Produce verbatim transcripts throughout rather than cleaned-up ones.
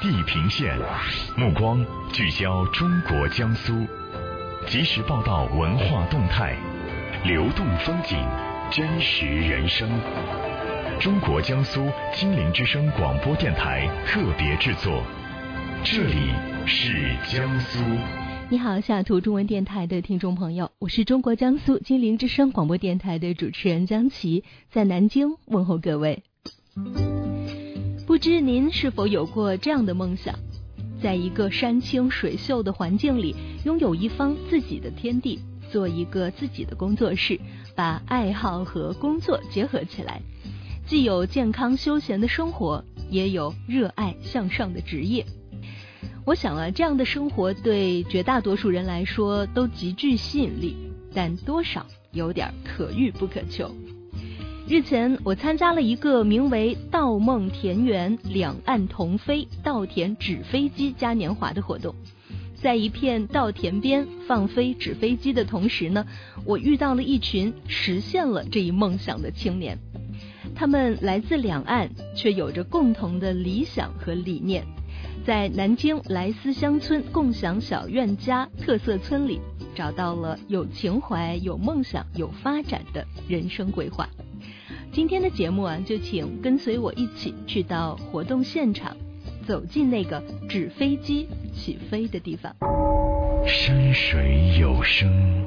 地平线，目光聚焦中国江苏，及时报道文化动态，流动风景，真实人生。中国江苏金陵之声广播电台特别制作，这里是江苏。 你好，下图中文电台的听众朋友，我是中国江苏金陵之声广播电台的主持人江琪，在南京问候各位。不知您是否有过这样的梦想，在一个山清水秀的环境里，拥有一方自己的天地，做一个自己的工作室，把爱好和工作结合起来，既有健康休闲的生活，也有热爱向上的职业。我想啊，这样的生活对绝大多数人来说都极具吸引力，但多少有点可遇不可求。日前，我参加了一个名为“稻梦田园两岸同飞，稻田纸飞机嘉年华”的活动。在一片稻田边放飞纸飞机的同时呢，我遇到了一群实现了这一梦想的青年。他们来自两岸，却有着共同的理想和理念。在南京莱思乡村共享小院家特色村里，找到了有情怀、有梦想、有发展的人生规划。今天的节目啊，就请跟随我一起去到活动现场，走进那个纸飞机起飞的地方。 山水有声，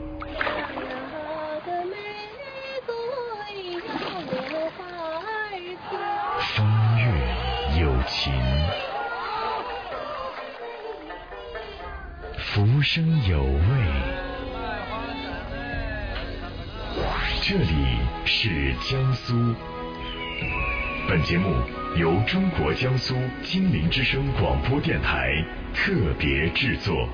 风月有情，浮生有味。这里是江苏。本节目由中国江苏金陵之声广播电台特别制作。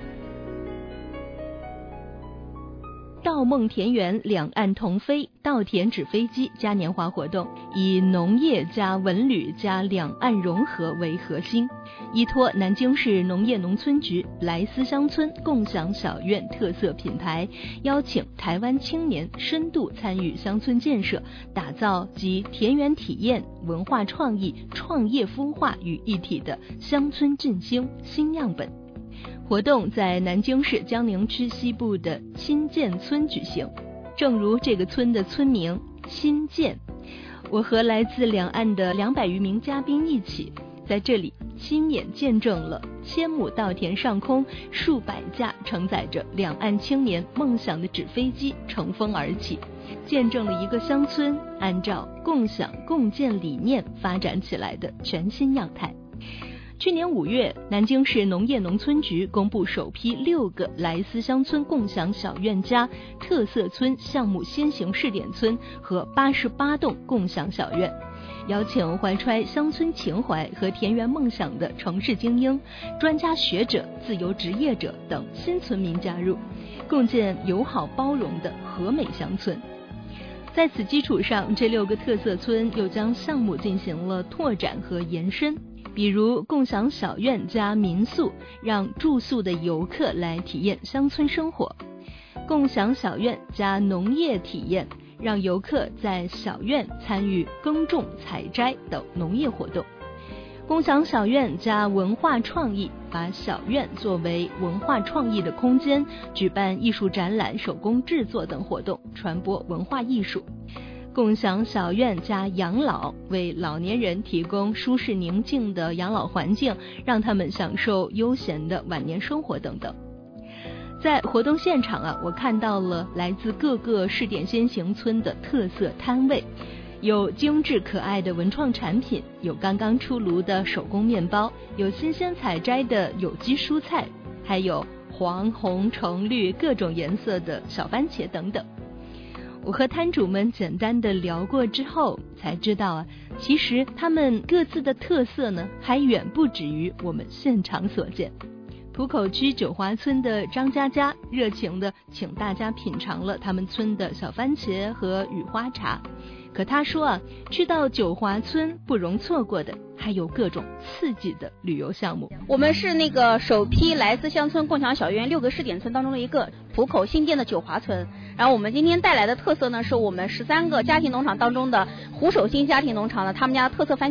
稻梦田园两岸同飞，稻田纸飞机嘉年华活动以农业加文旅加两岸融合为核心，依托南京市农业农村局莱思乡村共享小院特色品牌，邀请台湾青年深度参与乡村建设，打造集田园体验、文化创意、创业孵化于一体的乡村振兴新样本。活动在南京市江宁区西部的新建村举行，正如这个村的村名新建，我和来自两岸的两百余名嘉宾一起在这里亲眼见证了千亩稻田上空数百架承载着两岸青年梦想的纸飞机乘风而起，见证了一个乡村按照共享共建理念发展起来的全新样态。去年五月，南京市农业农村局公布首批六个莱思乡村共享小院家特色村项目先行试点村和八十八栋共享小院，邀请怀揣乡村情怀和田园梦想的城市精英、专家学者、自由职业者等新村民加入，共建友好包容的和美乡村。在此基础上，这六个特色村又将项目进行了拓展和延伸，比如共享小院加民宿，让住宿的游客来体验乡村生活；共享小院加农业体验，让游客在小院参与耕种、采摘等农业活动；共享小院加文化创意，把小院作为文化创意的空间，举办艺术展览、手工制作等活动，传播文化艺术；共享小院加养老，为老年人提供舒适宁静的养老环境，让他们享受悠闲的晚年生活等等。在活动现场啊，我看到了来自各个试点先行村的特色摊位，有精致可爱的文创产品，有刚刚出炉的手工面包，有新鲜采摘的有机蔬菜，还有黄、红、橙、绿各种颜色的小番茄等等。我和摊主们简单的聊过之后，才知道啊，其实他们各自的特色呢，还远不止于我们现场所见。浦口区九华村的张佳佳热情地请大家品尝了他们村的小番茄和雨花茶。可他说啊，去到九华村不容错过的还有各种刺激的旅游项目。 我们是那个首批莱思乡村共享小院六个试点村当中的一个，浦口新建的九华村。然后我们今天带来的特色呢，是我们十三个家庭农场当中的湖首新家庭农场的他们家的特色番茄。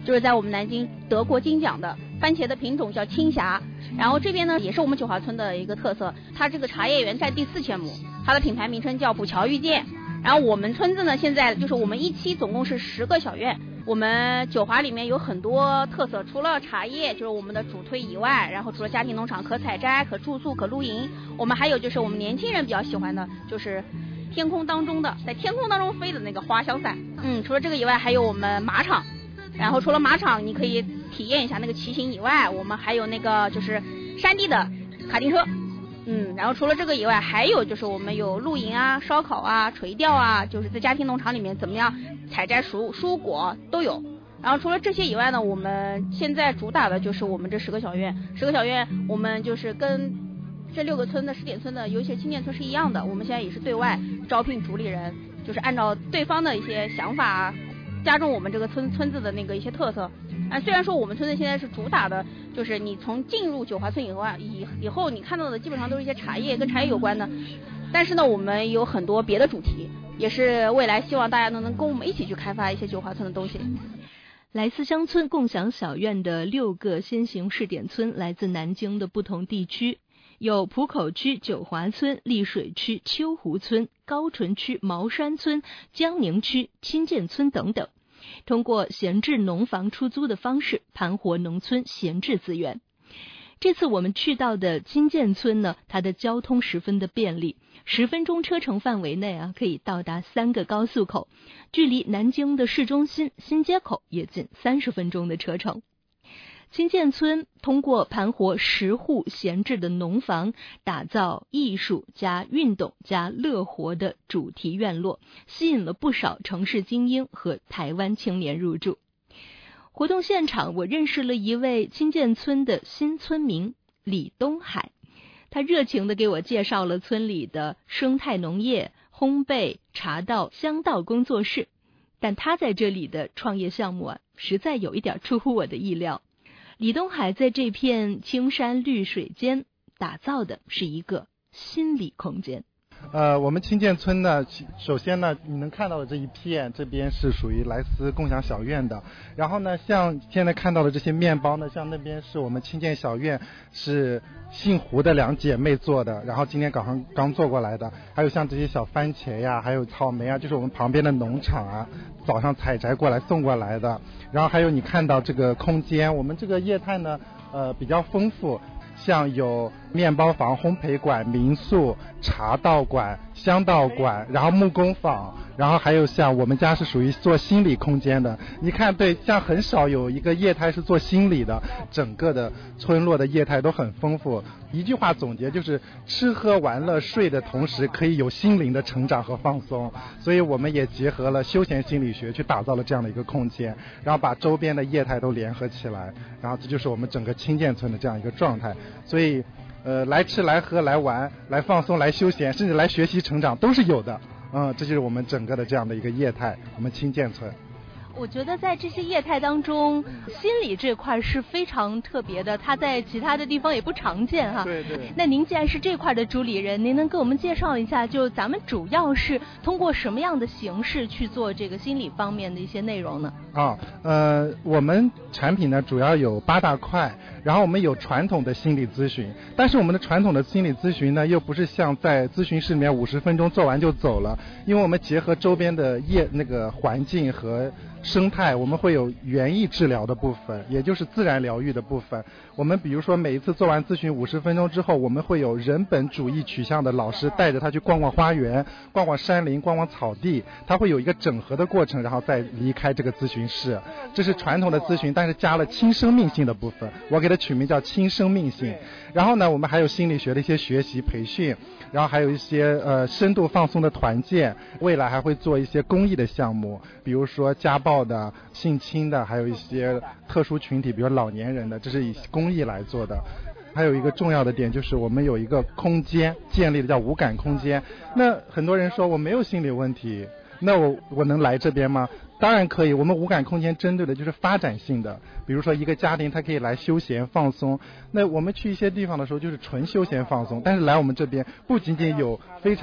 就是在我们南京得过金奖的番茄的品种叫青霞。然后这边呢也是我们九华村的一个特色，它这个茶叶园占地四千亩，它的品牌名称叫补桥遇见。然后我们村子呢现在就是我们一期总共是十个小院，我们九华里面有很多特色，除了茶叶就是我们的主推以外，然后除了家庭农场可采摘、可住宿、可露营，我们还有就是我们年轻人比较喜欢的就是天空当中的在天空当中飞的那个花香伞。嗯，除了这个以外还有我们马场，然后除了马场你可以体验一下那个骑行以外，我们还有那个就是山地的卡丁车。嗯，然后除了这个以外，还有就是我们有露营啊、烧烤啊、垂钓啊，就是在家庭农场里面怎么样采摘蔬蔬果都有。然后除了这些以外呢，我们现在主打的就是我们这十个小院，十个小院我们就是跟这六个村的试点村的有一些青建村是一样的，我们现在也是对外招聘主理人，就是按照对方的一些想法加重我们这个村村子的那个一些特色。啊，虽然说我们村子现在是主打的，就是你从进入九华村以后啊，以以后你看到的基本上都是一些茶叶跟茶叶有关的，但是呢，我们有很多别的主题，也是未来希望大家能能跟我们一起去开发一些九华村的东西。 来自乡村共享小院的六个先行试点村来自南京的不同地区，有浦口区九华村、溧水区秋湖村、高淳区茅山村、江宁区钦建村等等，通过闲置农房出租的方式盘活农村闲置资源。这次我们去到的钦建村呢，它的交通十分的便利，十分钟车程范围内啊，可以到达三个高速口，距离南京的市中心新街口也仅三十分钟的车程。钦建村通过盘活十户闲置的农房，打造艺术加运动加乐活的主题院落，吸引了不少城市精英和台湾青年入住。活动现场，我认识了一位钦建村的新村民李东海，他热情地给我介绍了村里的生态农业、烘焙、茶道、香道工作室，但他在这里的创业项目啊，实在有一点出乎我的意料。李东海在这片青山绿水间打造的是一个心理空间。 呃，我们钦建村呢，首先呢，你能看到的这一片，这边是属于莱斯共享小院的。然后呢，像现在看到的这些面包呢，像那边是我们钦建小院是姓胡的两姐妹做的，然后今天刚刚刚做过来的。还有像这些小番茄呀，还有草莓啊，就是我们旁边的农场啊，早上采摘过来送过来的。然后还有你看到这个空间，我们这个业态呢，呃，比较丰富。像有面包房、烘焙馆、民宿、茶道馆、香道馆，然后木工坊，然后还有像我们家是属于做心理空间的。你看，对，像很少有一个业态是做心理的，整个的村落的业态都很丰富。一句话总结就是吃喝玩乐睡的同时可以有心灵的成长和放松，所以我们也结合了休闲心理学去打造了这样的一个空间，然后把周边的业态都联合起来，然后这就是我们整个钦建村的这样一个状态。所以呃，来吃来喝来玩来放松来休闲，甚至来学习成长都是有的。嗯，这就是我们整个的这样的一个业态，我们钦建村。 我觉得在这些业态当中，心理这块是非常特别的，它在其他的地方也不常见哈。 对对。 那您既然是这块的主理人，您能给我们介绍一下，就咱们主要是通过什么样的形式去做这个心理方面的一些内容呢？ 啊，呃，我们产品呢主要有八大块，然后我们有传统的心理咨询，但是我们的传统的心理咨询呢，又不是像在咨询室里面五十分钟做完就走了，因为我们结合周边的业那个环境和生态，我们会有园艺治疗的部分，也就是自然疗愈的部分。我们比如说每一次做完咨询五十分钟之后，我们会有人本主义取向的老师带着他去逛逛花园、逛逛山林、逛逛草地，他会有一个整合的过程，然后再离开这个咨询室。这是传统的咨询，但是加了轻生命性的部分，我给它取名叫轻生命性。然后呢，我们还有心理学的一些学习培训，然后还有一些呃深度放松的团建，未来还会做一些公益的项目，比如说家暴的、性侵的，还有一些特殊群体，比如老年人的，这是以公益来做的。还有一个重要的点就是我们有一个空间建立的叫无感空间。那很多人说我没有心理问题，那我我能来这边吗？当然可以，我们无感空间针对的就是发展性的，比如说一个家庭他可以来休闲放松，那我们去一些地方的时候就是纯休闲放松，但是来我们这边不仅仅有非常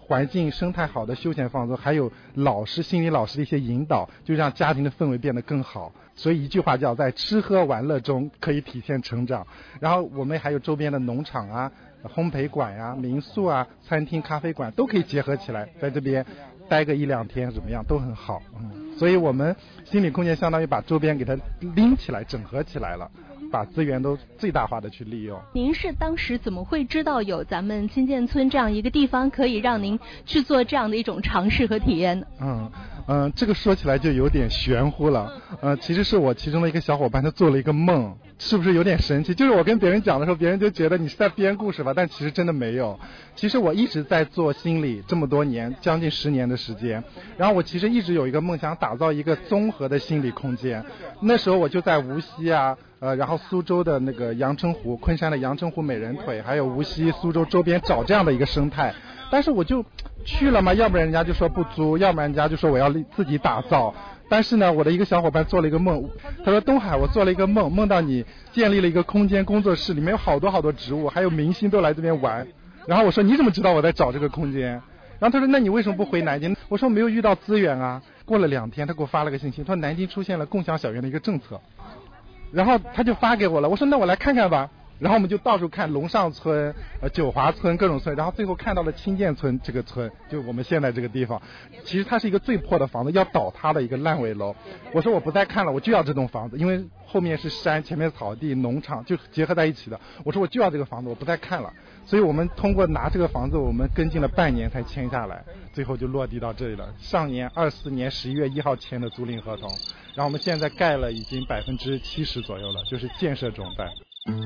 环境生态好的休闲放松，还有老师心理老师的一些引导，就让家庭的氛围变得更好。所以一句话叫在吃喝玩乐中可以体现成长。然后我们还有周边的农场啊、烘焙馆呀、啊、民宿啊、餐厅、咖啡馆都可以结合起来，在这边待个一两天怎么样都很好。嗯，所以我们心理空间相当于把周边给它拎起来整合起来了，把资源都最大化的去利用。 您是当时怎么会知道有咱们清涧村这样一个地方可以让您去做这样的一种尝试和体验呢？ 嗯嗯、呃，这个说起来就有点玄乎了。呃，其实是我其中的一个小伙伴，他做了一个梦，是不是有点神奇？就是我跟别人讲的时候，别人就觉得你是在编故事吧，但其实真的没有。其实我一直在做心理这么多年，将近十年的时间。然后我其实一直有一个梦想，打造一个综合的心理空间。那时候我就在无锡啊。呃，然后苏州的那个阳澄湖，昆山的阳澄湖美人腿，还有无锡、苏州周边找这样的一个生态。但是我就去了嘛，要不然人家就说不租，要不然人家就说我要自己打造。但是呢，我的一个小伙伴做了一个梦，他说东海，我做了一个梦，梦到你建立了一个空间工作室，里面有好多好多植物，还有明星都来这边玩。然后我说你怎么知道我在找这个空间？然后他说那你为什么不回南京？我说没有遇到资源啊。过了两天，他给我发了个信息，他说南京出现了共享小园的一个政策。然后他就发给我了，我说那我来看看吧。然后我们就到处看龙上村、呃九华村各种村，然后最后看到了清涧村这个村，就我们现在这个地方。其实它是一个最破的房子，要倒塌的一个烂尾楼。我说我不再看了，我就要这栋房子，因为后面是山，前面草地、农场就结合在一起的。我说我就要这个房子，我不再看了。所以我们通过拿这个房子，我们跟进了半年才签下来，最后就落地到这里了。上年二四年十一月一号签的租赁合同，然后我们现在盖了已经百分之七十左右了，就是建设中在。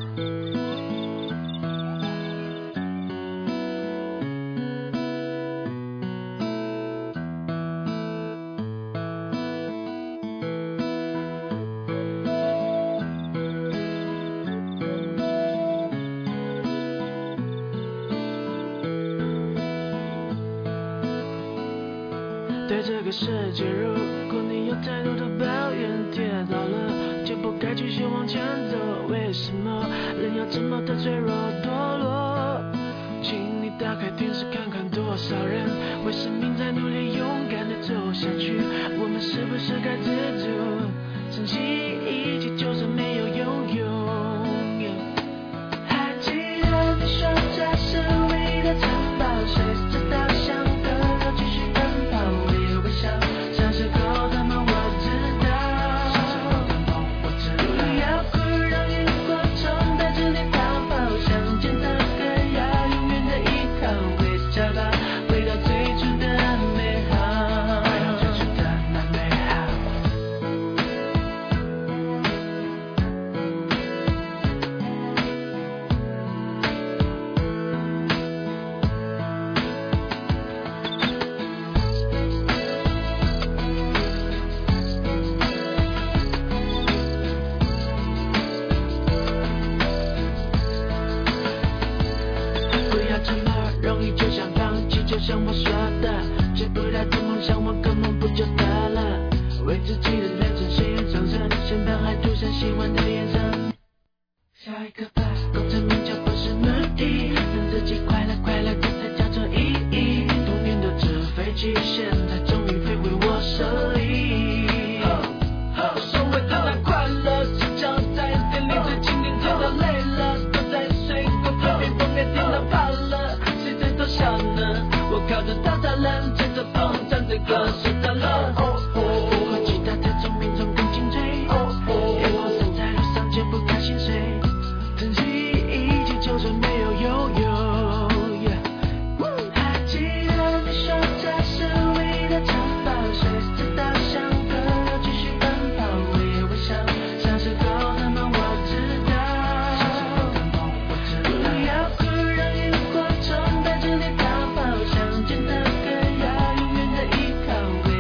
对这个世界，如果你有太多的抱怨，跌倒了就不该继续往前走。为什么人要这么的脆弱堕落？请你打开电视看看，多少人为生命在努力勇敢的走下去。我们是不是该知足，珍惜一切，就算没有拥有。还记得你说这是唯一的城堡，谁知道想的又继续奔跑。像是狗的梦，我知道。像是狗的梦，我知道。不要哭，让萤火虫带着你逃跑，想见的歌要永远的依靠，微笑吧，回到最初的美好，回到最初的那美好。就像我说的，追不到的梦想，我根本不就得了？为自己的人生信任上升，身旁还涂上希望的颜色。下一个吧，功成名就不是目的，让自己快乐快乐，这才叫做意义。多年的纸飞机，现在终于飞回我手里。所谓的那快乐，是常在店里最经典，见到累了，都在水果旁边风也听到怕了，谁最多笑呢？我靠着大大人，吹着风，唱着歌，睡着了。不会其他的种民众更精粹，眼光散在路上就不看薪水，珍惜一切，就算没有拥有。还记得你说这是唯一的城堡，谁知道想个又继续奔跑，微微笑，像是狗的梦，我知道。像是狗的梦，我知道。不要哭，让萤火虫带着你逃跑。想见的歌要永远的依靠，微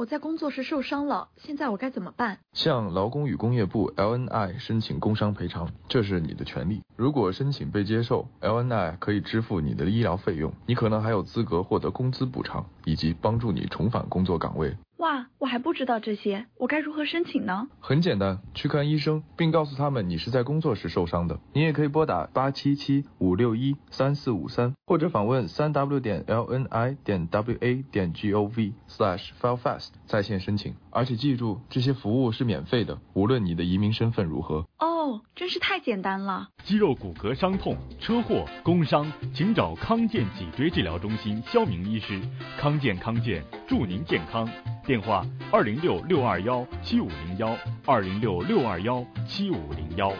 我在工作时受伤了，现在我该怎么办？ 向劳工与工业部 L N I 申请工伤赔偿，这是你的权利。如果申请被接受， L N I 可以支付你的医疗费用，你可能还有资格获得工资补偿，以及帮助你重返工作岗位。 哇，我还不知道这些，我该如何申请呢？ 很简单，去看医生，并告诉他们你是在工作时受伤的。你也可以拨打八七七五六一三四五三，或者访问三 w 点 l n i 点 w a 点 g o v slash file fast 在线申请。而且记住，这些服务是免费的，无论你的移民身份如何。 哦，真是太简单了。 肌肉骨骼伤痛、车祸、工伤，请找康健脊椎治疗中心肖明医师。康健康健，祝您健康。电话二零六六二幺七五零幺二零六六二幺七五零幺。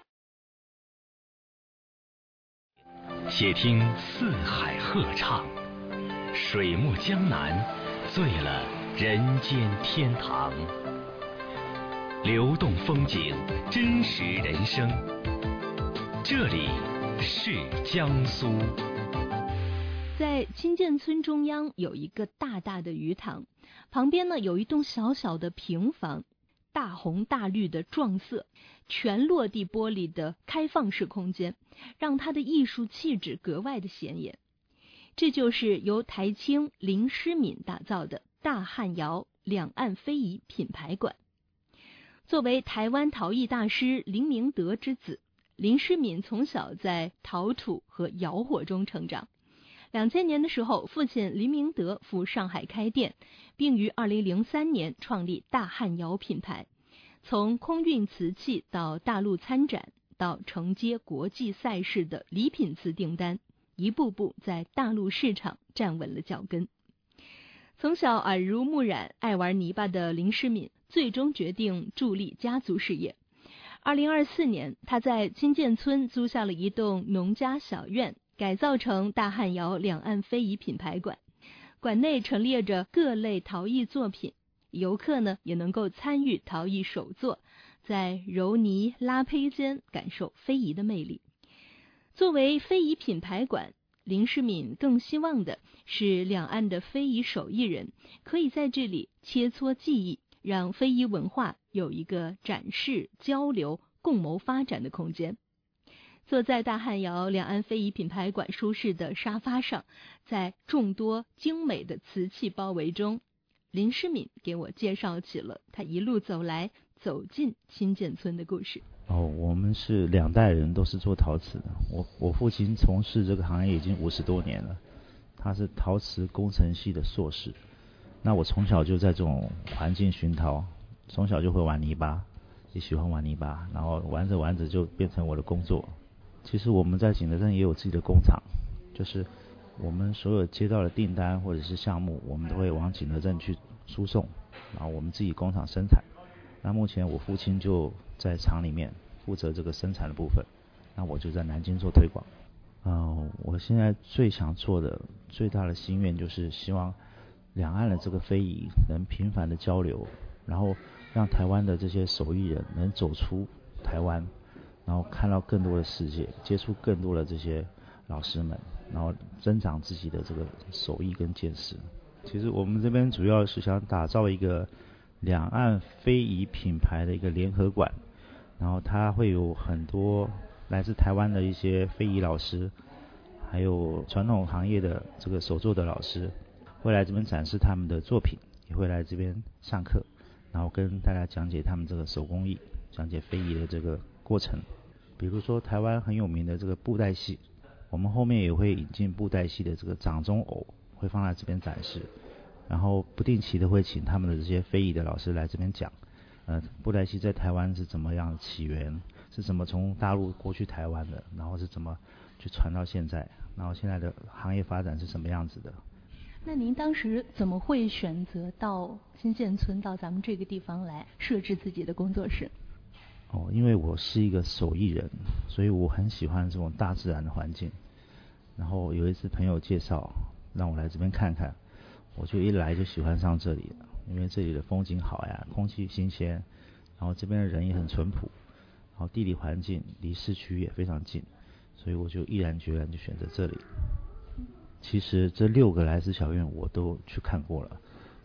且听四海鹤唱，水木江南，醉了人间天堂。流动风景，真实人生，这里是江苏。 在清涧村中央有一个大大的鱼塘，旁边呢有一栋小小的平房，大红大绿的撞色，全落地玻璃的开放式空间，让它的艺术气质格外的显眼。这就是由台青林诗敏打造的大汉窑两岸非遗品牌馆。作为台湾陶艺大师林明德之子，林诗敏从小在陶土和窑火中成长。两千年的时候，父亲林明德赴上海开店，并于二零零三年创立大汉窑品牌。从空运瓷器到大陆参展，到承接国际赛事的礼品瓷订单，一步步在大陆市场站稳了脚跟。从小耳濡目染、爱玩泥巴的林诗敏，最终决定助力家族事业。二零二四年，他在清涧村租下了一栋农家小院，改造成大汉窑两岸非遗品牌馆。馆内陈列着各类陶艺作品，游客呢也能够参与陶艺手作，在揉泥拉胚间感受非遗的魅力。作为非遗品牌馆，林诗敏更希望的是两岸的非遗手艺人可以在这里切磋技艺，让非遗文化有一个展示、交流、共谋发展的空间。坐在大汉窑两岸非遗品牌馆舒适的沙发上，在众多精美的瓷器包围中，林诗敏给我介绍起了他一路走来走进清涧村的故事。 哦，我们是两代人都是做陶瓷的。我我父亲从事这个行业已经五十多年了，他是陶瓷工程系的硕士。那我从小就在这种环境熏陶，从小就会玩泥巴，也喜欢玩泥巴，然后玩着玩着就变成我的工作。其实我们在景德镇也有自己的工厂，就是我们所有接到的订单或者是项目，我们都会往景德镇去输送，然后我们自己工厂生产。那目前我父亲就在厂里面负责这个生产的部分，那我就在南京做推广。呃，我现在最想做的最大的心愿就是希望两岸的这个非遗能频繁的交流，然后让台湾的这些手艺人能走出台湾，然后看到更多的世界，接触更多的这些老师们，然后增长自己的这个手艺跟见识。其实我们这边主要是想打造一个两岸非遗品牌的一个联合馆，然后它会有很多来自台湾的一些非遗老师，还有传统行业的这个手作的老师，会来这边展示他们的作品，也会来这边上课，然后跟大家讲解他们这个手工艺，讲解非遗的这个过程。比如说台湾很有名的这个布袋戏，我们后面也会引进布袋戏的这个掌中偶，会放在这边展示，然后不定期的会请他们的这些非遗的老师来这边讲，呃，布袋戏在台湾是怎么样起源，是怎么从大陆过去台湾的，然后是怎么去传到现在，然后现在的行业发展是什么样子的。 那您当时怎么会选择到清涧村，到咱们这个地方来设置自己的工作室？ 哦，因为我是一个手艺人，所以我很喜欢这种大自然的环境。然后有一次朋友介绍让我来这边看看，我就一来就喜欢上这里了，因为这里的风景好呀，空气新鲜，然后这边的人也很淳朴，然后地理环境离市区也非常近，所以我就毅然决然就选择这里。其实这六个来自小院我都去看过了，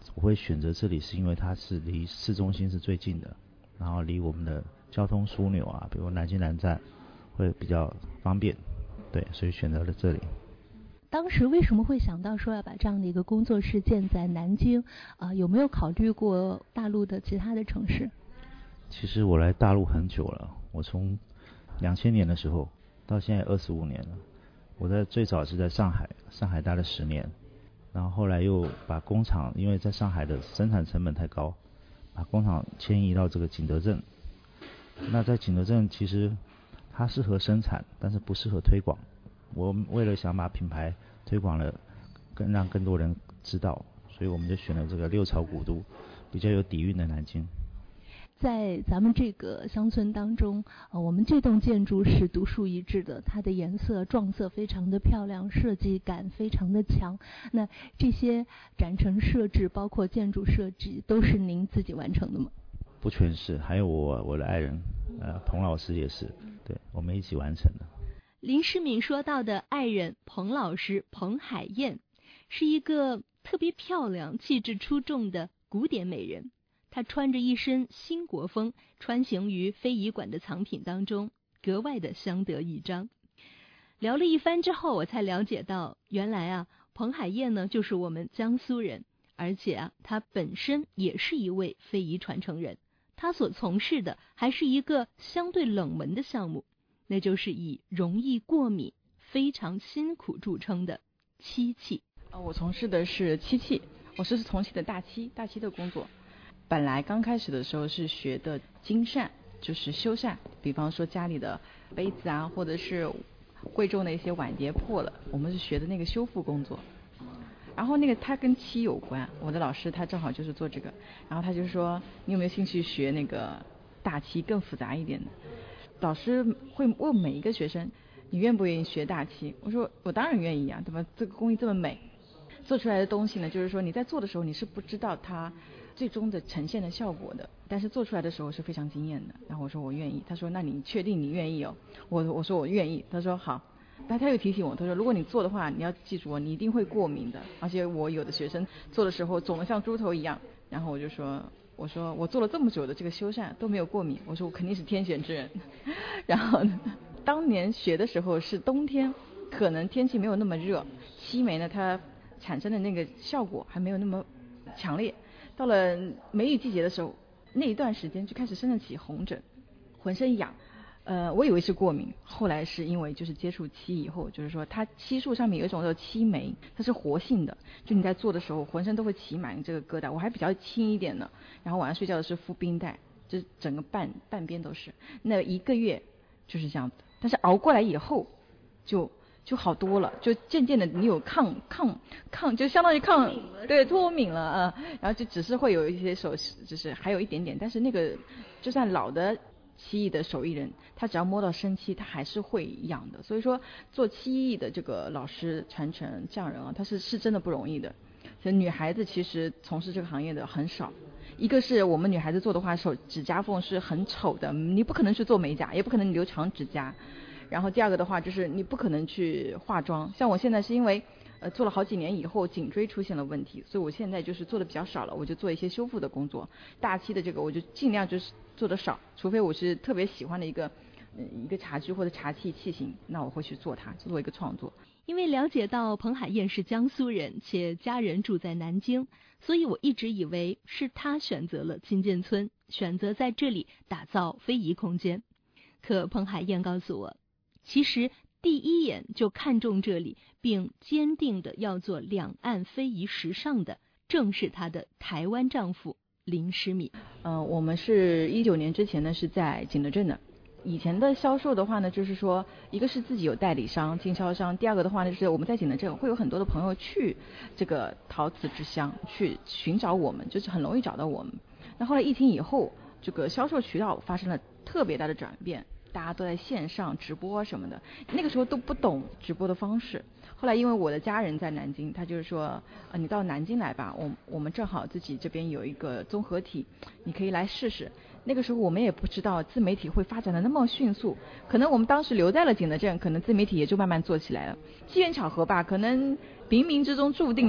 我会选择这里是因为它是离市中心是最近的，然后离我们的交通枢纽啊，比如南京南站会比较方便，对，所以选择了这里。 当时为什么会想到说要把这样的一个工作室建在南京？啊、呃，有没有考虑过大陆的其他的城市？ 其实我来大陆很久了，我从两千年的时候到现在二十五年了。我在最早是在上海，上海待了十年，然后后来又把工厂，因为在上海的生产成本太高，把工厂迁移到这个景德镇。那在景德镇其实它适合生产，但是不适合推广。我为了想把品牌推广了，更让更多人知道，所以我们就选了这个六朝古都，比较有底蕴的南京。 在咱们这个乡村当中，呃，我们这栋建筑是独树一帜的，它的颜色撞色非常的漂亮，设计感非常的强。那这些展陈设置，包括建筑设计，都是您自己完成的吗？ 不全是，还有我我的爱人，呃，彭老师也是，对，我们一起完成的。 林诗敏说到的爱人彭老师彭海燕，是一个特别漂亮、气质出众的古典美人。她穿着一身新国风，穿行于非遗馆的藏品当中，格外的相得益彰。聊了一番之后，我才了解到，原来啊，彭海燕呢就是我们江苏人，而且啊，她本身也是一位非遗传承人。她所从事的还是一个相对冷门的项目，那就是以容易过敏、非常辛苦著称的漆器。 呃，我从事的是漆器，我是从事的大漆大漆的工作。本来刚开始的时候是学的精善，就是修缮，比方说家里的杯子啊，或者是贵重的一些碗碟破了，我们是学的那个修复工作。然后那个它跟漆有关，我的老师他正好就是做这个，然后他就说你有没有兴趣学那个大漆更复杂一点的。老师会问每一个学生你愿不愿意学大漆，我说我当然愿意啊，对吧？这个工艺这么美，做出来的东西呢，就是说你在做的时候你是不知道它最终的呈现的效果的，但是做出来的时候是非常惊艳的。然后我说我愿意，他说那你确定你愿意哦？我我说我愿意，他说好。但他又提醒我，他说如果你做的话，你要记住哦，你一定会过敏的，而且我有的学生做的时候肿得像猪头一样。然后我就说我说我做了这么久的这个修缮都没有过敏，我说我肯定是天选之人。然后呢，当年学的时候是冬天，可能天气没有那么热，漆煤呢它产生的那个效果还没有那么强烈。到了梅雨季节的时候，那一段时间就开始生了起红疹，浑身痒。呃，我以为是过敏，后来是因为就是接触漆以后，就是说它漆树上面有一种叫漆煤，它是活性的，就你在做的时候浑身都会起满这个疙瘩。我还比较轻一点呢，然后晚上睡觉的时候敷冰袋，就整个半半边都是。那一个月就是这样子，但是熬过来以后就就好多了，就渐渐的你有抗抗抗，就相当于抗对脱敏了啊、呃，然后就只是会有一些手就是还有一点点，但是那个就算老的漆艺的手艺人，他只要摸到生漆，他还是会痒的。所以说做漆艺的这个老师传承匠人啊，他是是真的不容易的。所以女孩子其实从事这个行业的很少，一个是我们女孩子做的话，手指甲缝是很丑的，你不可能去做美甲，也不可能留长指甲。然后第二个的话就是你不可能去化妆，像我现在是因为呃做了好几年以后颈椎出现了问题，所以我现在就是做的比较少了，我就做一些修复的工作。大漆的这个我就尽量就是做的少，除非我是特别喜欢的一个、呃、一个茶具或者茶器器型，那我会去做它，做一个创作。 因为了解到彭海燕是江苏人，且家人住在南京，所以我一直以为是他选择了金剑村，选择在这里打造非遗空间。可彭海燕告诉我，其实第一眼就看中这里，并坚定的要做两岸非遗时尚的，正是她的台湾丈夫林诗敏。 呃，我们是一九年之前呢是在景德镇的。以前的销售的话呢，就是说一个是自己有代理商、经销商，第二个的话呢就是我们在景德镇会有很多的朋友去这个陶瓷之乡去寻找我们，就是很容易找到我们。那后来疫情以后，这个销售渠道发生了特别大的转变，大家都在线上直播什么的，那个时候都不懂直播的方式。后来因为我的家人在南京，他就是说呃，你到南京来吧，我我们正好自己这边有一个综合体，你可以来试试。那个时候我们也不知道自媒体会发展的那么迅速，可能我们当时留在了景德镇，可能自媒体也就慢慢做起来了。机缘巧合吧，可能冥冥之中注定了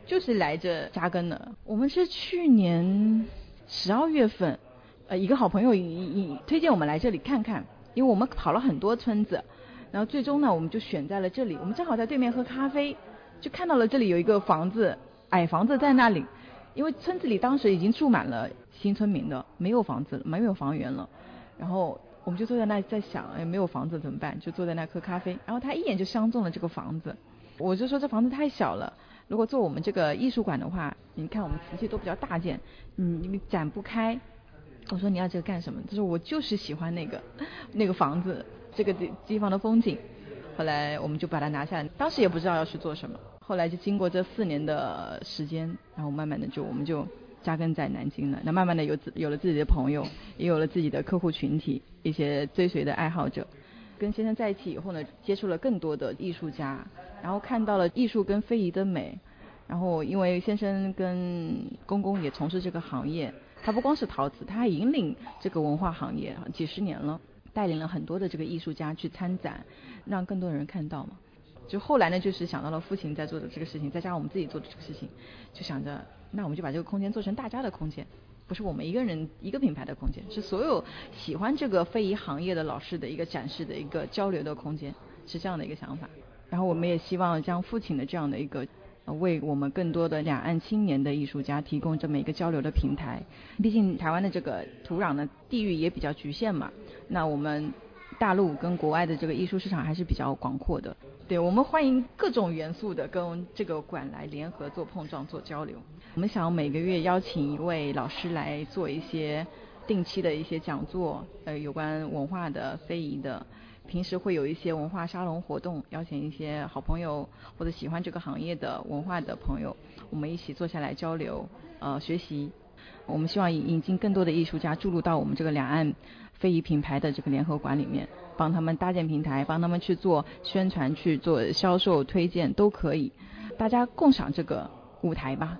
就是来着扎根的。我们是去年十二月份，呃，一个好朋友以以推荐我们来这里看看，因为我们跑了很多村子，然后最终呢，我们就选在了这里。我们正好在对面喝咖啡，就看到了这里有一个房子，矮房子在那里。因为村子里当时已经住满了新村民的，没有房子了，没有房源了。然后我们就坐在那里在想，哎，没有房子怎么办？就坐在那喝咖啡。然后他一眼就相中了这个房子，我就说这房子太小了，如果做我们这个艺术馆的话，你看我们瓷器都比较大件，嗯，你展不开。我说你要这个干什么？他说我就是喜欢那个那个房子，这个地地方的风景。后来我们就把它拿下来，当时也不知道要去做什么。后来就经过这四年的时间，然后慢慢的就我们就扎根在南京了。那慢慢的有有了自己的朋友，也有了自己的客户群体，一些追随的爱好者。跟先生在一起以后呢，接触了更多的艺术家，然后看到了艺术跟非遗的美。然后因为先生跟公公也从事这个行业，他不光是陶瓷，他还引领这个文化行业几十年了，带领了很多的这个艺术家去参展，让更多人看到嘛。就后来呢，就是想到了父亲在做的这个事情，再加上我们自己做的这个事情，就想着那我们就把这个空间做成大家的空间，不是我们一个人一个品牌的空间，是所有喜欢这个非遗行业的老师的一个展示的一个交流的空间，是这样的一个想法。然后我们也希望将父亲的这样的一个为我们更多的两岸青年的艺术家提供这么一个交流的平台。毕竟台湾的这个土壤的地域也比较局限嘛，那我们大陆跟国外的这个艺术市场还是比较广阔的。对，我们欢迎各种元素的跟这个馆来联合做碰撞做交流。我们想每个月邀请一位老师来做一些定期的一些讲座，呃，有关文化的非遗的。平时会有一些文化沙龙活动，邀请一些好朋友或者喜欢这个行业的文化的朋友，我们一起坐下来交流呃学习。我们希望引进更多的艺术家注入到我们这个两岸非遗品牌的这个联合馆里面，帮他们搭建平台，帮他们去做宣传，去做销售推荐都可以，大家共享这个舞台吧。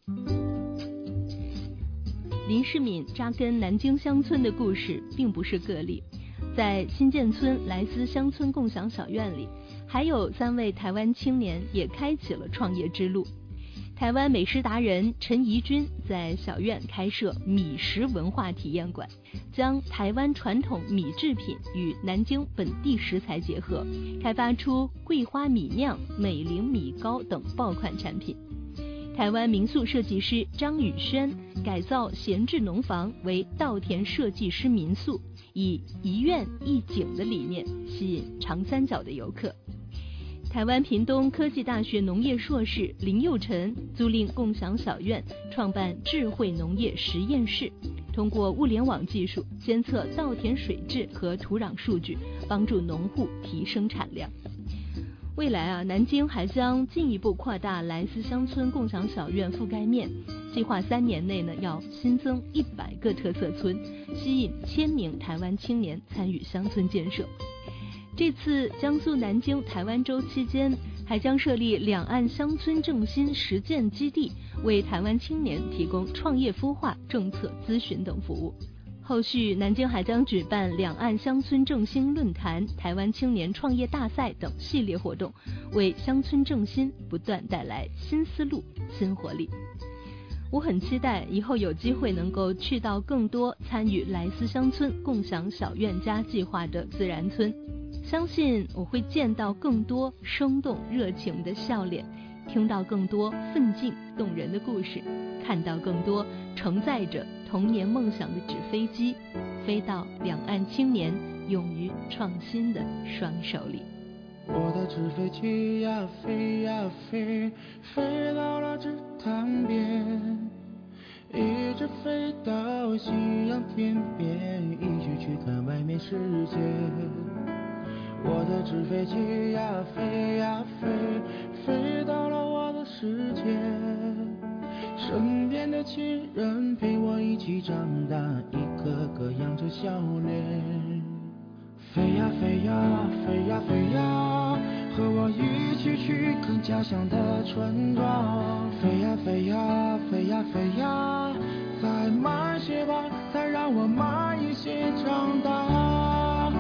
林世敏扎根南京乡村的故事并不是个例，在新建村莱斯乡村共享小院里，还有三位台湾青年也开启了创业之路。台湾美食达人陈怡君在小院开设米食文化体验馆，将台湾传统米制品与南京本地食材结合，开发出桂花米酿、美龄米糕等爆款产品。台湾民宿设计师张宇轩改造闲置农房为稻田设计师民宿，以一院一景的理念吸引长三角的游客。台湾屏东科技大学农业硕士林佑辰租赁共享小院，创办智慧农业实验室，通过物联网技术监测稻田水质和土壤数据，帮助农户提升产量。未来啊，南京还将进一步扩大莱斯乡村共享小院覆盖面，计划三年内呢要新增一百个特色村，吸引千名台湾青年参与乡村建设。这次江苏南京台湾周期间，还将设立两岸乡村振兴实践基地，为台湾青年提供创业孵化、政策咨询等服务。后续南京还将举办两岸乡村振兴论坛、台湾青年创业大赛等系列活动，为乡村振兴不断带来新思路、新活力。我很期待以后有机会能够去到更多参与莱斯乡村共享小院家计划的自然村，相信我会见到更多生动热情的笑脸，听到更多奋进动人的故事，看到更多承载着童年梦想的纸飞机飞到两岸青年勇于创新的双手里。 我的纸飞机呀飞呀飞，飞到了池塘边，一直飞到夕阳天边，一起去看外面世界。我的纸飞机呀飞呀飞，飞到了我的世界，身边的亲人陪我一起长大，一个个扬着笑脸。飞呀飞呀飞呀飞呀，和我一起去看家乡的村庄。飞呀飞呀飞呀飞呀，再慢些吧，再让我慢一些长大。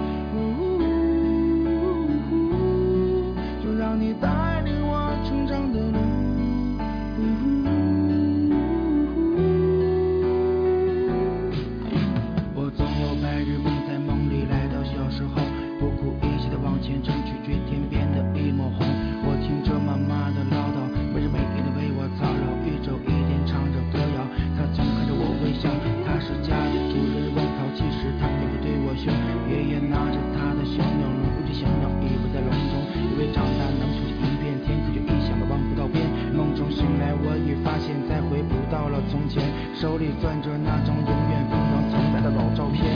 就让你带领我成长的路。 我已发现再回不到了从前，手里攥着那张永远不能重来的老照片。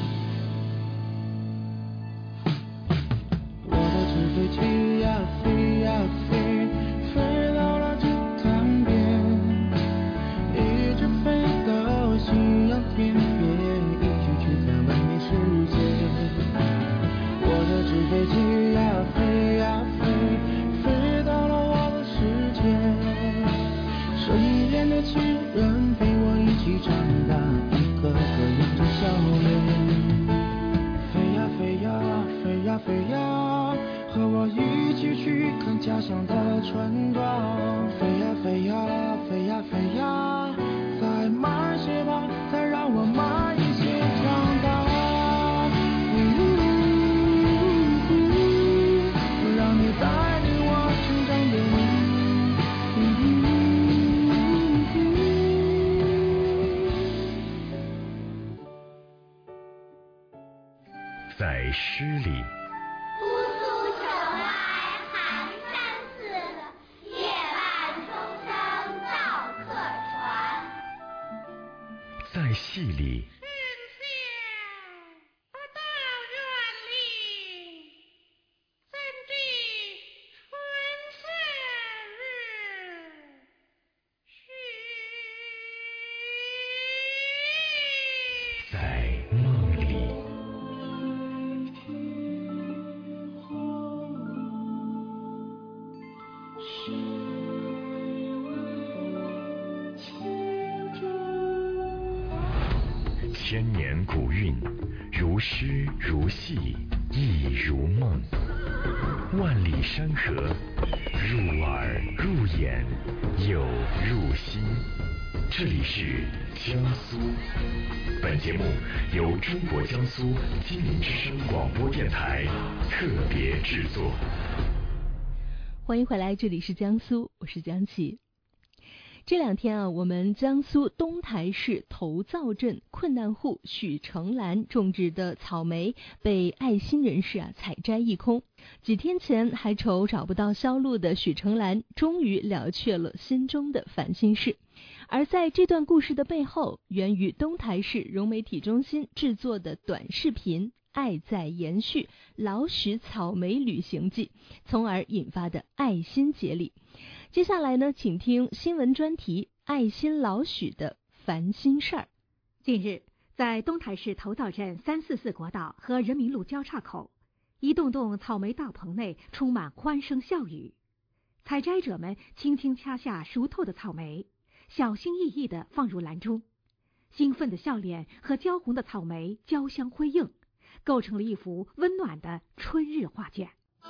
我的纸飞机呀飞呀飞，飞到了池塘边，一直飞到夕阳天边，一起去看外面世界。我的纸飞机呀飞呀飞，飞到了我的世界，身边的亲人陪我一起长大，一个个扬着笑脸。飞呀飞呀飞呀飞呀，和我一起去看家乡的村庄。飞呀飞呀飞呀飞呀，再慢些吧，再让我慢一些长大。让你带领我成长的路。 在诗里， 姑苏城来寒山寺，夜半钟声到客船。 在戏里，千年古韵，如诗如戏，亦如梦。万里山河，入耳入眼，又入心。这里是江苏。本节目由中国江苏金陵之声广播电台特别制作。 欢迎回来，这里是江苏，我是江琪。这两天啊，我们江苏东台市头灶镇困难户许成兰种植的草莓被爱心人士啊采摘一空。几天前还愁找不到销路的许成兰，终于了却了心中的烦心事。而在这段故事的背后，源于东台市融媒体中心制作的短视频《爱在延续老许草莓旅行记》，从而引发的爱心接力。接下来呢，请听新闻专题《爱心老许的烦心事儿》。 近日，在东台市头灶镇三四四国道和人民路交叉口，一栋栋草莓大棚内充满欢声笑语。采摘者们轻轻掐下熟透的草莓，小心翼翼地放入篮中，兴奋的笑脸和焦红的草莓交相辉映，构成了一幅温暖的春日画卷。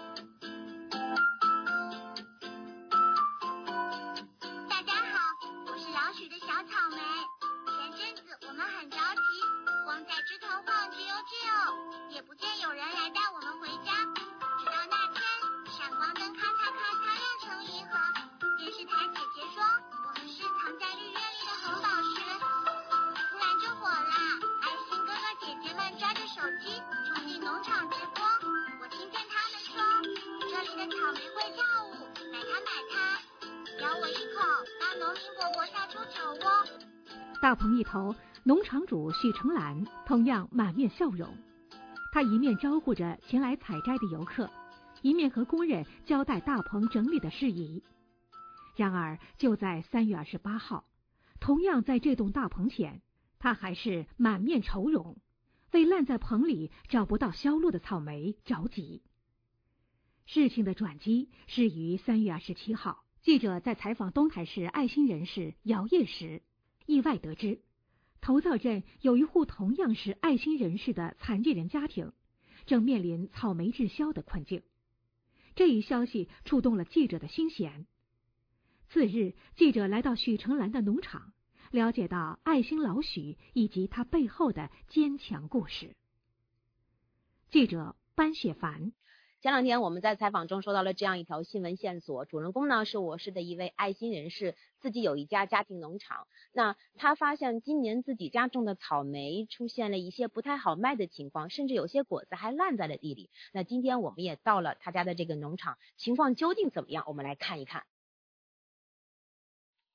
也不见有人来带我们回家，直到那天，闪光灯咔嚓咔嚓亮成银河，电视台姐姐说我们是藏在绿叶里的红宝石，突然就火了，爱心哥哥姐姐们抓着手机冲进农场直播，我听见他们说这里的草莓会跳舞，买它买它，咬我一口，让农民伯伯杀出酒窝。 大棚一头，农场主许成兰同样满面笑容。他一面招呼着前来采摘的游客，一面和工人交代大棚整理的事宜。然而，就在三月二十八号，同样在这栋大棚前，他还是满面愁容，为烂在棚里找不到销路的草莓着急。事情的转机是于三月二十七号，记者在采访东台市爱心人士姚叶时，意外得知头灶镇有一户同样是爱心人士的残疾人家庭，正面临草莓滞销的困境。这一消息触动了记者的心弦。次日，记者来到许成兰的农场，了解到爱心老许以及他背后的坚强故事。记者班雪凡。 前两天我们在采访中收到了这样一条新闻线索，主人公呢是我市的一位爱心人士，自己有一家家庭农场。那他发现今年自己家种的草莓出现了一些不太好卖的情况，甚至有些果子还烂在了地里。那今天我们也到了他家的这个农场，情况究竟怎么样？我们来看一看。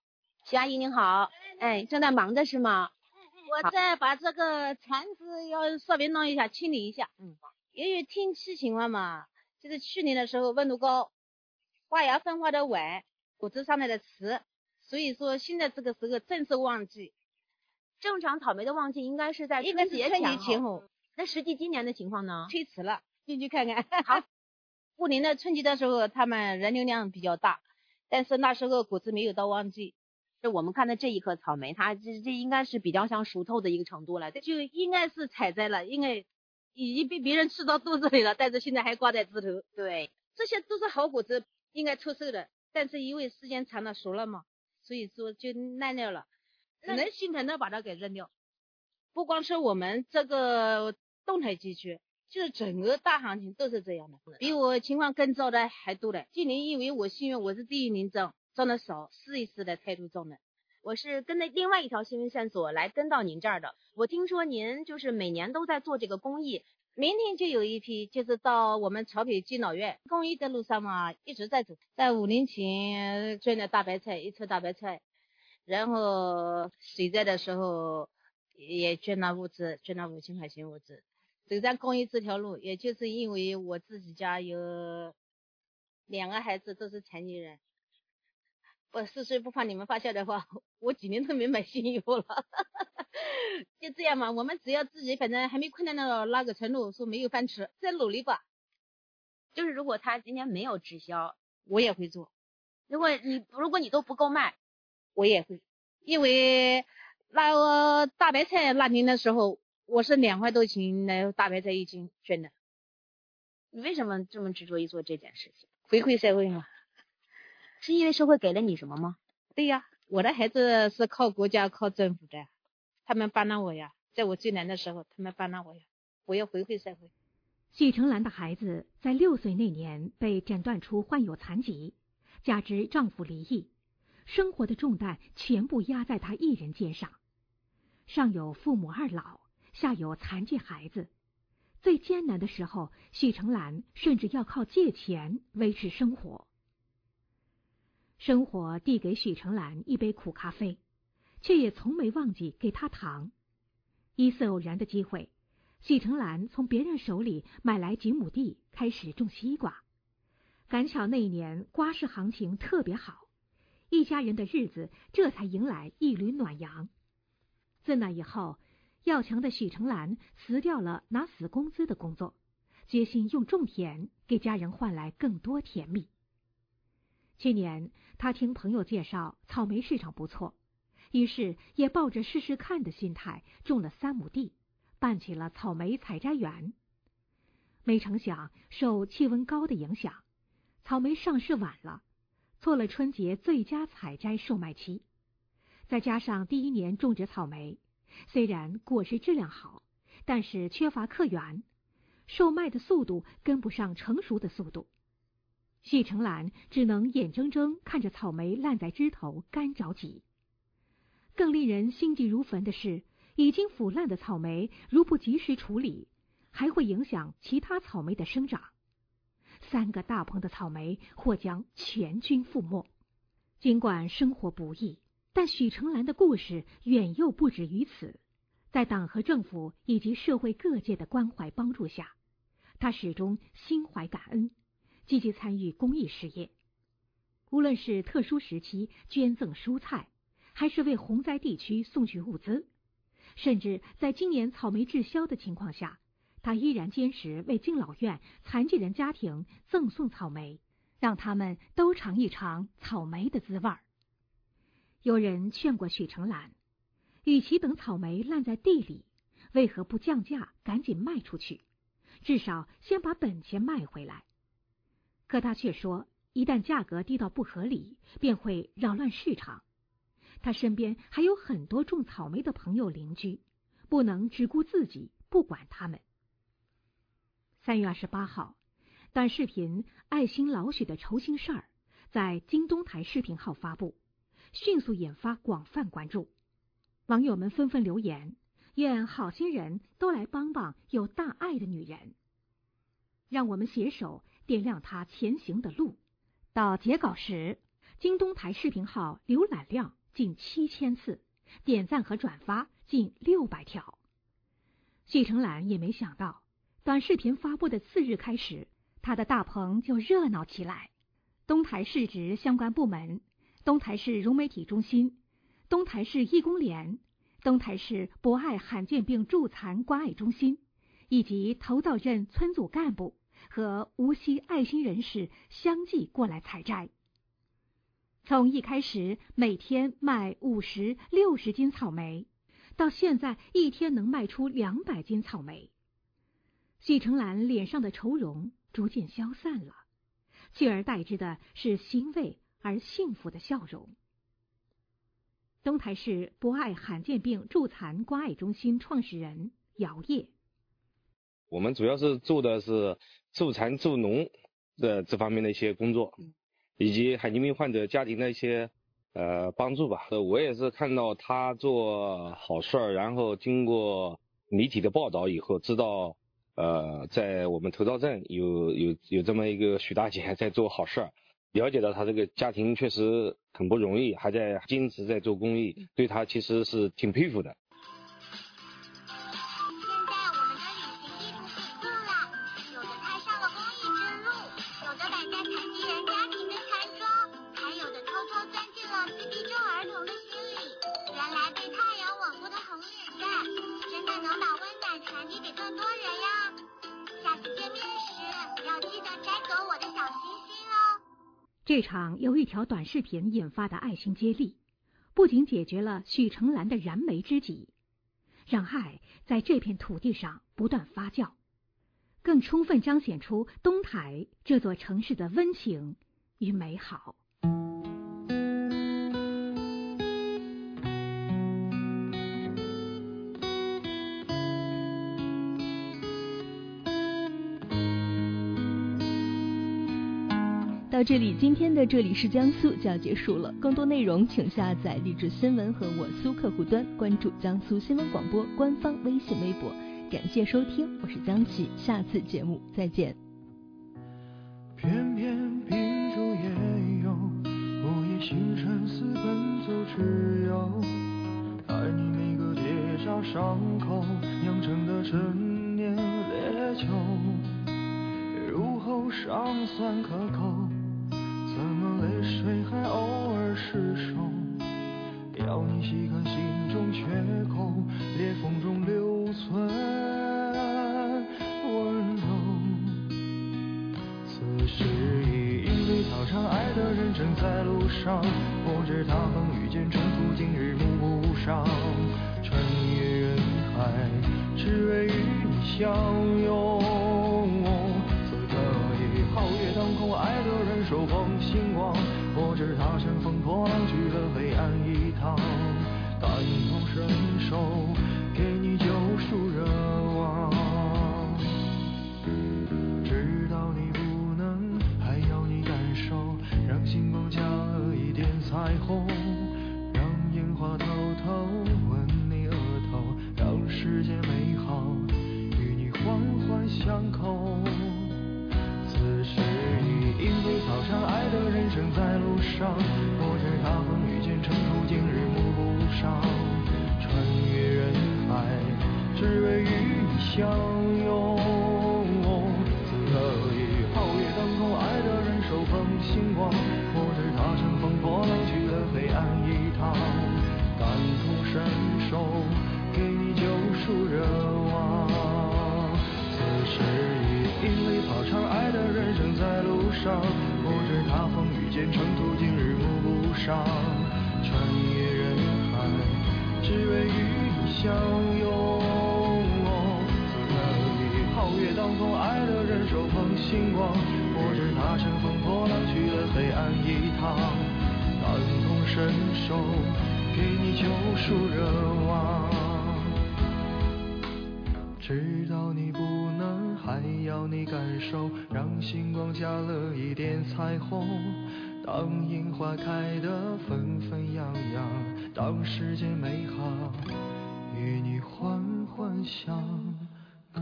徐阿姨您好，哎，正在忙着是吗？ 我再把这个铲子要稍微弄一下，清理一下。 嗯， 由于天气情况嘛，就是去年的时候温度高，花芽分化的晚，果子上来的迟，所以说现在这个时候正是旺季。 正常草莓的旺季应该是在应该是春春节前节前后。 那实际今年的情况呢？ 推迟了，进去看看。 好， 过年的春节的时候，他们人流量比较大，但是那时候果子没有到旺季。 就我们看的这一颗草莓，它这这应该是比较像熟透的一个程度了， 就应该是采摘了，应该已经被别人吃到肚子里了，但是现在还挂在枝头。 对， 这些都是好果子，应该出售的，但是因为时间长了熟了嘛，所以说就烂掉了，只能心疼的把它给扔掉。不光是我们这个动态地区，就是整个大行情都是这样的，比我情况更糟的还多的。今年因为我幸运，我是第一年种。种的少，试一试的态度种的。 我是跟着另外一条新闻线索来跟到您这儿的。我听说您就是每年都在做这个公益， 明天就有一批，就是到我们潮北敬老院公益的路上嘛，一直在走。在五年前捐了大白菜，一车大白菜，然后水灾的时候也捐了物资，捐了五千块钱物资。走上公益这条路，也就是因为我自己家有两个孩子都是残疾人。我四岁不怕你们发笑的话，我几年都没买新衣服了。就这样嘛，我们只要自己反正还没困难到那个程度，说没有饭吃，再努力吧。 就是如果他今年没有滞销， 我也会做。 如果你如果你都不够卖， 我也会。因为那个大白菜那年的时候，我是两块多钱来大白菜一斤捐的。 你为什么这么执着于做这件事情？ 回馈社会嘛。 是因为社会给了你什么吗？ 对呀，我的孩子是靠国家靠政府的，他们帮了我呀，在我最难的时候他们帮了我呀，我要回馈社会。 许成兰的孩子在六岁那年被诊断出患有残疾，加之丈夫离异，生活的重担全部压在她一人肩上。上有父母二老，下有残疾孩子，最艰难的时候，许成兰甚至要靠借钱维持生活。生活递给许成兰一杯苦咖啡，却也从没忘记给她糖。一次偶然的机会，许成兰从别人手里买来几亩地，开始种西瓜。赶巧那一年瓜市行情特别好，一家人的日子这才迎来一缕暖阳。自那以后，要强的许成兰辞掉了拿死工资的工作，决心用种田给家人换来更多甜蜜。去年他听朋友介绍草莓市场不错，于是也抱着试试看的心态种了三亩地，办起了草莓采摘园。没成想受气温高的影响，草莓上市晚了，错了春节最佳采摘售卖期。再加上第一年种植草莓，虽然果实质量好，但是缺乏客源，售卖的速度跟不上成熟的速度。许成兰只能眼睁睁看着草莓烂在枝头，干着急。更令人心急如焚的是，已经腐烂的草莓如不及时处理，还会影响其他草莓的生长。三个大棚的草莓或将全军覆没。尽管生活不易，但许成兰的故事远又不止于此。在党和政府以及社会各界的关怀帮助下，他始终心怀感恩，积极参与公益事业。无论是特殊时期捐赠蔬菜，还是为洪灾地区送去物资，甚至在今年草莓滞销的情况下，他依然坚持为敬老院残疾人家庭赠送草莓，让他们都尝一尝草莓的滋味。有人劝过许成兰，与其等草莓烂在地里，为何不降价赶紧卖出去，至少先把本钱卖回来。可他却说，一旦价格低到不合理，便会扰乱市场。他身边还有很多种草莓的朋友邻居，不能只顾自己，不管他们。三月二十八号，短视频《爱心老许的愁心事儿》在京东台视频号发布，迅速引发广泛关注。网友们纷纷留言，愿好心人都来帮帮有大爱的女人，让我们携手点亮她前行的路。到截稿时，京东台视频号浏览量近七千次，点赞和转发近六百条。许成兰也没想到，短视频发布的次日开始，他的大棚就热闹起来。东台市直相关部门、东台市融媒体中心、东台市义工联、东台市博爱罕见病助残关爱中心以及头灶镇村组干部和无锡爱心人士相继过来采摘。从一开始每天卖五十、六十斤草莓，到现在一天能卖出两百斤草莓。许成兰脸上的愁容逐渐消散了，取而代之的是欣慰而幸福的笑容。东台市博爱罕见病助残关爱中心创始人姚烨， 我们主要是做的是助残助农的这方面的一些工作，以及罕见病患者家庭的一些呃帮助吧。呃，我也是看到他做好事儿，然后经过媒体的报道以后，知道呃在我们头灶镇有有有这么一个许大姐在做好事儿，了解到他这个家庭确实很不容易，还在坚持在做公益，对他其实是挺佩服的。 这场由一条短视频引发的爱心接力，不仅解决了许成兰的燃眉之急，让爱在这片土地上不断发酵，更充分彰显出东台这座城市的温情与美好。 到这里，今天的这里是江苏就要结束了。更多内容请下载励志新闻和我苏客户端，关注江苏新闻广播官方微信微博。感谢收听，我是江琪，下次节目再见。 偏偏秉烛夜游，我也心沉思奔走之忧，爱你每个结痂伤口酿成的陈年烈酒，入喉尚算可口，怎么泪水还偶尔失手？要你细看心中缺口，裂缝中留存温柔。此时已因为操场爱的人正在路上，或者他们遇见冲突今日目不上，穿越人海只为与你相拥。当空爱的人手捧星光，或者他乘风破浪去了黑暗一趟，感同身受，给你救赎热望。知道你不能，还要你感受，让星光加了一点彩虹，让烟花偷偷吻你额头，让世界美好与你环环相扣。此时已因为操场爱的人生在路上，或者他们遇见冲突今日目不上，穿越人海只为与你相拥。此刻已皓月当空爱的人手捧星光，或者他乘风破浪去了黑暗一趟，感同身受，给你救赎热望。此时因为操场爱的人生在路上，或者他风遇见冲突今日目不上，穿越人海只为与你相拥。此刻已皓月当空爱的人手捧星光，或者他乘风破浪去了黑暗一趟，感同身受，给你救赎热望。知道你不能，还要你感受，让星光加了一点彩虹，当樱花开得纷纷扬扬，当世界美好与你环环相扣。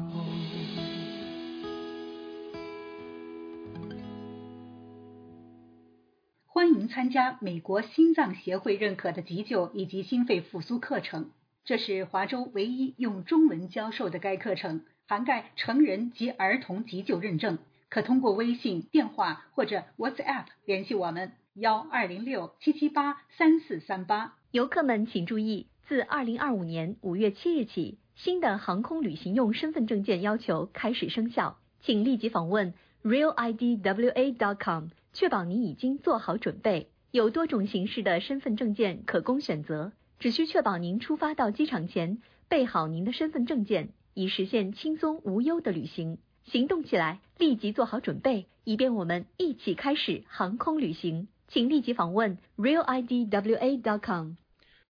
欢迎能参加美国心脏协会认可的急救以及心肺复苏课程。这是华州唯一用中文教授的该课程，涵盖成人及儿童急救认证。可通过微信、电话或者 WhatsApp 联系我们幺二零六七七八三四三八。 游客们请注意，自二零二五年五月七日起，新的航空旅行用身份证件要求开始生效，请立即访问 real I D W A dot com， 确保您已经做好准备。有多种形式的身份证件可供选择，只需确保您出发到机场前备好您的身份证件，以实现轻松无忧的旅行。行动起来，立即做好准备，以便我们一起开始航空旅行。请立即访问 real I D W A dot com。